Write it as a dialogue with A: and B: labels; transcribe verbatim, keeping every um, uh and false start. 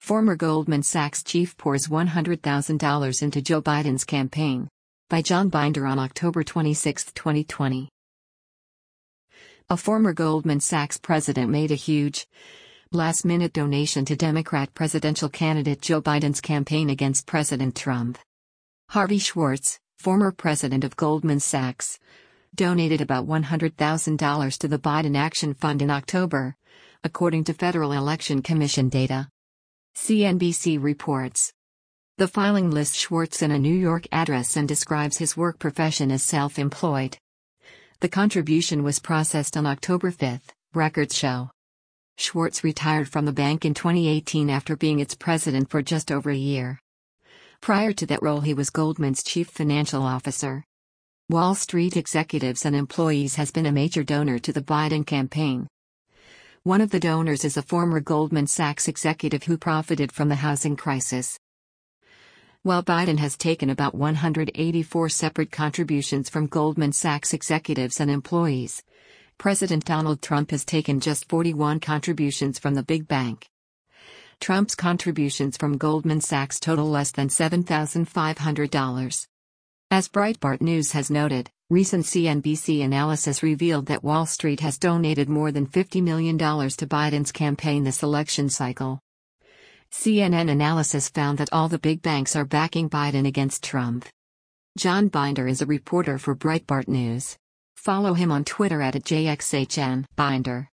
A: Former Goldman Sachs chief pours one hundred thousand dollars into Joe Biden's campaign. By John Binder on October twenty-sixth, twenty twenty. A former Goldman Sachs president made a huge, last-minute donation to Democrat presidential candidate Joe Biden's campaign against President Trump. Harvey Schwartz, former president of Goldman Sachs, donated about one hundred thousand dollars to the Biden Action Fund in October, according to Federal Election Commission data. C N B C reports. The filing lists Schwartz in a New York address and describes his work profession as self-employed. The contribution was processed on October fifth, records show. Schwartz retired from the bank in twenty eighteen after being its president for just over a year. Prior to that role, he was Goldman's chief financial officer. Wall Street executives and employees has been a major donor to the Biden campaign. One of the donors is a former Goldman Sachs executive who profited from the housing crisis. While Biden has taken about one hundred eighty-four separate contributions from Goldman Sachs executives and employees, President Donald Trump has taken just forty-one contributions from the big bank. Trump's contributions from Goldman Sachs total less than seven thousand five hundred dollars. As Breitbart News has noted, recent C N B C analysis revealed that Wall Street has donated more than fifty million dollars to Biden's campaign this election cycle. C N N analysis found that all the big banks are backing Biden against Trump. John Binder is a reporter for Breitbart News. Follow him on Twitter at J X H N Binder.